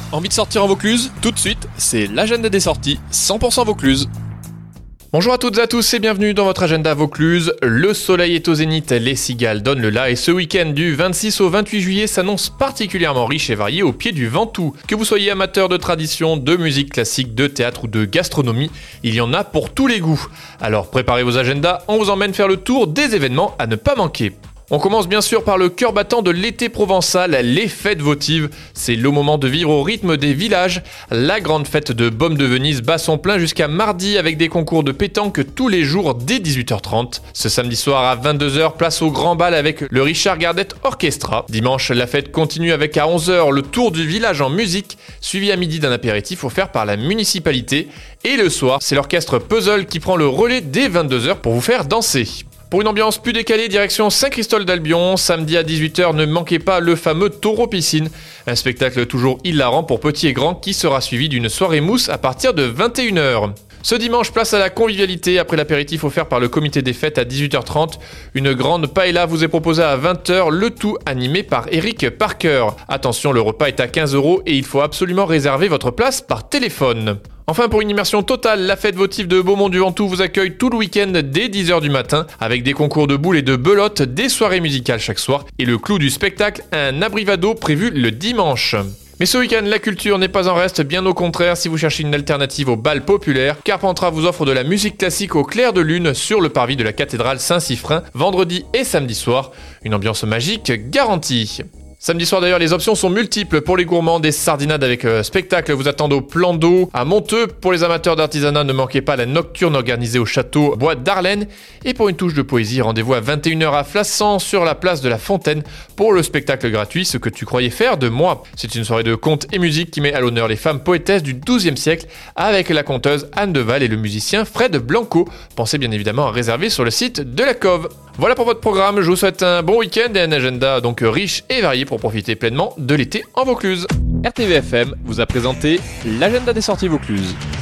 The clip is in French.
Envie de sortir en Vaucluse? Tout de suite, c'est l'agenda des sorties 100% Vaucluse. Bonjour à toutes et à tous et bienvenue dans votre agenda Vaucluse. Le soleil est au zénith, les cigales donnent le la et ce week-end du 26 au 28 juillet s'annonce particulièrement riche et varié au pied du Ventoux. Que vous soyez amateur de tradition, de musique classique, de théâtre ou de gastronomie, il y en a pour tous les goûts. Alors préparez vos agendas, on vous emmène faire le tour des événements à ne pas manquer. On commence bien sûr par le cœur battant de l'été provençal, les fêtes votives. C'est le moment de vivre au rythme des villages. La grande fête de Baume de Venise bat son plein jusqu'à mardi avec des concours de pétanque tous les jours dès 18h30. Ce samedi soir à 22h, place au grand bal avec le Richard Gardette Orchestra. Dimanche, la fête continue avec à 11h le tour du village en musique, suivi à midi d'un apéritif offert par la municipalité. Et le soir, c'est l'orchestre Puzzle qui prend le relais dès 22h pour vous faire danser. Pour une ambiance plus décalée, direction Saint-Christol d'Albion, samedi à 18h, ne manquez pas le fameux Taureau Piscine, un spectacle toujours hilarant pour petits et grands qui sera suivi d'une soirée mousse à partir de 21h. Ce dimanche, place à la convivialité après l'apéritif offert par le comité des fêtes à 18h30. Une grande paella vous est proposée à 20h, le tout animé par Eric Parker. Attention, le repas est à 15€ et il faut absolument réserver votre place par téléphone. Enfin, pour une immersion totale, la fête votive de Beaumont-du-Ventoux vous accueille tout le week-end dès 10h du matin avec des concours de boules et de belote, des soirées musicales chaque soir et le clou du spectacle, un abrivado prévu le dimanche. Mais ce week-end, la culture n'est pas en reste, bien au contraire si vous cherchez une alternative au bal populaire. Carpentras vous offre de la musique classique au clair de lune sur le parvis de la cathédrale Saint-Siffrin, vendredi et samedi soir. Une ambiance magique garantie. Samedi soir d'ailleurs, les options sont multiples pour les gourmands, des sardinades avec spectacle vous attendent au plan d'eau à Monteux. Pour les amateurs d'artisanat, ne manquez pas la nocturne organisée au château Bois d'Arlène. Et pour une touche de poésie, rendez-vous à 21h à Flassan sur la place de la Fontaine pour le spectacle gratuit Ce que tu croyais faire de moi. C'est une soirée de contes et musique qui met à l'honneur les femmes poétesses du XIIe siècle avec la conteuse Anne Deval et le musicien Fred Blanco. Pensez bien évidemment à réserver sur le site de la Cove. Voilà pour votre programme, je vous souhaite un bon week-end et un agenda donc riche et varié pour profiter pleinement de l'été en Vaucluse. RTVFM vous a présenté l'agenda des sorties Vaucluse.